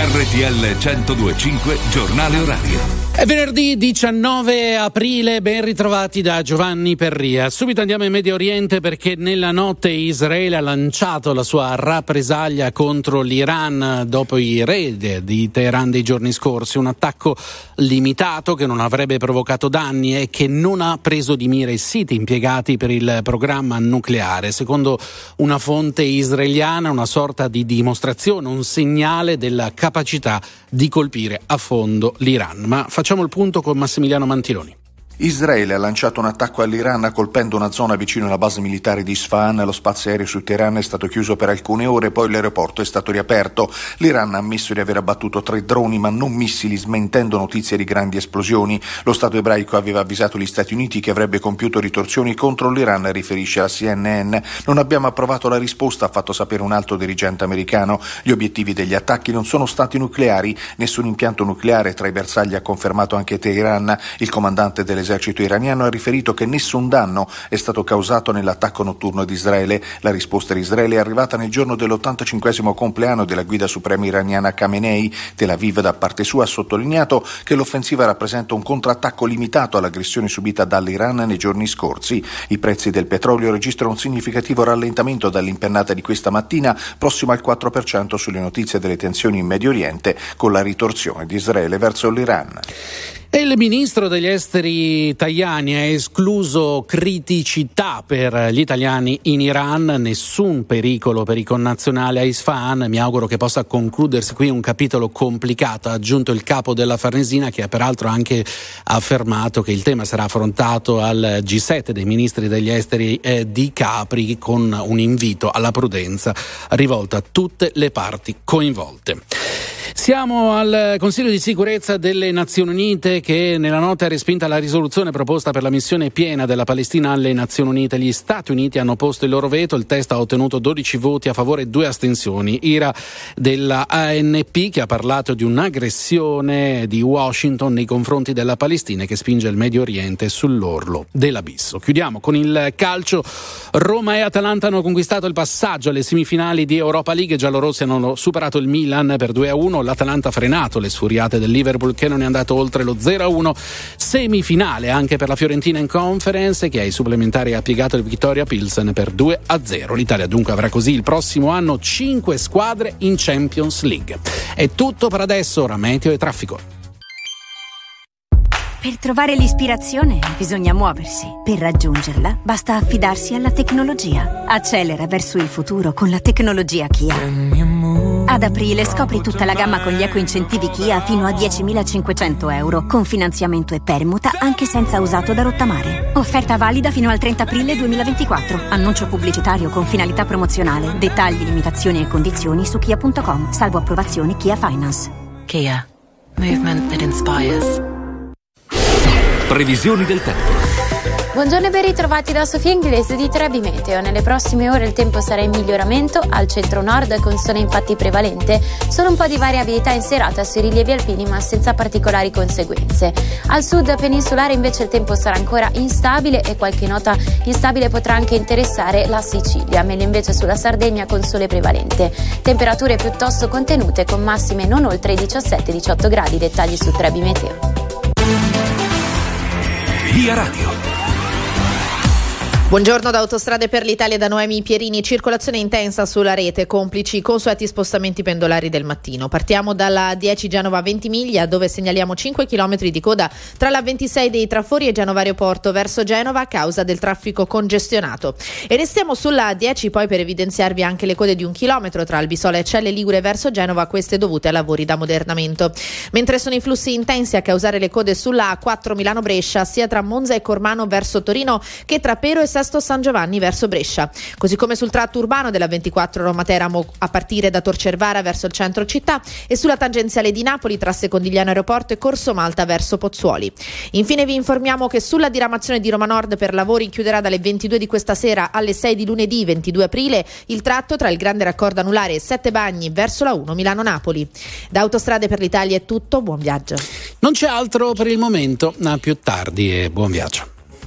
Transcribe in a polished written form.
RTL 102.5 Giornale Orario. È venerdì 19 aprile, ben ritrovati da Giovanni Perria. Subito andiamo in Medio Oriente perché nella notte Israele ha lanciato la sua rappresaglia contro l'Iran dopo i raid di Teheran dei giorni scorsi. Un attacco limitato che non avrebbe provocato danni e che non ha preso di mira i siti impiegati per il programma nucleare. Secondo una fonte israeliana, una sorta di dimostrazione, un segnale della capacità di colpire a fondo l'Iran. Ma facciamo il punto con Massimiliano Mantiloni. Israele ha lanciato un attacco all'Iran colpendo una zona vicino alla base militare di Isfahan. Lo spazio aereo su Teheran è stato chiuso per alcune ore, poi l'aeroporto è stato riaperto. L'Iran ha ammesso di aver abbattuto 3 droni ma non missili, smentendo notizie di grandi esplosioni. Lo Stato ebraico aveva avvisato gli Stati Uniti che avrebbe compiuto ritorsioni contro l'Iran, riferisce la CNN. Non abbiamo approvato la risposta, ha fatto sapere un alto dirigente americano. Gli obiettivi degli attacchi non sono stati nucleari, nessun impianto nucleare tra i bersagli ha confermato anche Teheran. Il comandante dell'esercito iraniano ha riferito che nessun danno è stato causato nell'attacco notturno di Israele. La risposta di Israele è arrivata nel giorno dell'85° compleanno della guida suprema iraniana Khamenei. Tel Aviv da parte sua ha sottolineato che l'offensiva rappresenta un contrattacco limitato all'aggressione subita dall'Iran nei giorni scorsi. I prezzi del petrolio registrano un significativo rallentamento dall'impennata di questa mattina, prossimo al 4% sulle notizie delle tensioni in Medio Oriente, con la ritorsione di Israele verso l'Iran. E il ministro degli esteri Tajani ha escluso criticità per gli italiani in Iran, nessun pericolo per i connazionali a Isfahan. Mi auguro che possa concludersi qui un capitolo complicato, ha aggiunto il capo della Farnesina, che ha peraltro anche affermato che il tema sarà affrontato al G7 dei ministri degli esteri di Capri, con un invito alla prudenza rivolto a tutte le parti coinvolte. Siamo al Consiglio di sicurezza delle Nazioni Unite, che nella notte ha respinta la risoluzione proposta per la missione piena della Palestina alle Nazioni Unite. Gli Stati Uniti hanno posto il loro veto, il testo ha ottenuto 12 voti a favore e 2 astensioni. Ira della ANP, che ha parlato di un'aggressione di Washington nei confronti della Palestina che spinge il Medio Oriente sull'orlo dell'abisso. Chiudiamo con il calcio. Roma e Atalanta hanno conquistato il passaggio alle semifinali di Europa League. I giallorossi hanno superato il Milan per 2-1. L'Atalanta ha frenato le sfuriate del Liverpool, che non è andato oltre lo 0-1. Semifinale anche per la Fiorentina in Conference, che ai supplementari ha piegato il Viktoria Pilsen per 2-0. L'Italia dunque avrà così il prossimo anno 5 squadre in Champions League. È tutto per adesso, ora meteo e traffico. Per trovare l'ispirazione bisogna muoversi. Per raggiungerla basta affidarsi alla tecnologia. Accelera verso il futuro con la tecnologia Kia. Ad aprile scopri tutta la gamma con gli eco-incentivi Kia fino a 10.500 euro, con finanziamento e permuta anche senza usato da rottamare. Offerta valida fino al 30 aprile 2024. Annuncio pubblicitario con finalità promozionale. Dettagli, limitazioni e condizioni su kia.com, salvo approvazione Kia Finance. Kia. Movement that inspires. Previsioni del tempo. Buongiorno e ben ritrovati da Sofia Inglese di Trebi Meteo. Nelle prossime ore il tempo sarà in miglioramento, al centro-nord con sole infatti prevalente, solo un po' di variabilità in serata sui rilievi alpini ma senza particolari conseguenze. Al sud peninsulare invece il tempo sarà ancora instabile e qualche nota instabile potrà anche interessare la Sicilia, meglio invece sulla Sardegna con sole prevalente. Temperature piuttosto contenute con massime non oltre i 17-18 gradi, dettagli su Trebi Meteo. Via Radio. Buongiorno da Autostrade per l'Italia, da Noemi Pierini. Circolazione intensa sulla rete, complici i consueti spostamenti pendolari del mattino. Partiamo dalla 10 Genova-Ventimiglia, dove segnaliamo 5 km di coda tra la 26 dei Trafori e Genova Aeroporto verso Genova a causa del traffico congestionato. E restiamo sulla 10 poi per evidenziarvi anche le code di 1 chilometro tra Albisola e Celle Ligure verso Genova, queste dovute a lavori d'ammodernamento. Mentre sono i flussi intensi a causare le code sulla A4 Milano-Brescia, sia tra Monza e Cormano verso Torino che tra Pero e Sesto San Giovanni verso Brescia, così come sul tratto urbano della 24 Roma-Teramo a partire da Tor Cervara verso il centro città e sulla tangenziale di Napoli tra Secondigliano Aeroporto e Corso Malta verso Pozzuoli. Infine vi informiamo che sulla diramazione di Roma Nord per lavori chiuderà dalle 22 di questa sera alle 6 di lunedì 22 aprile il tratto tra il grande raccordo anulare e Sette Bagni verso la 1 Milano-Napoli. Da Autostrade per l'Italia è tutto, buon viaggio. Non c'è altro per il momento, a più tardi e buon viaggio.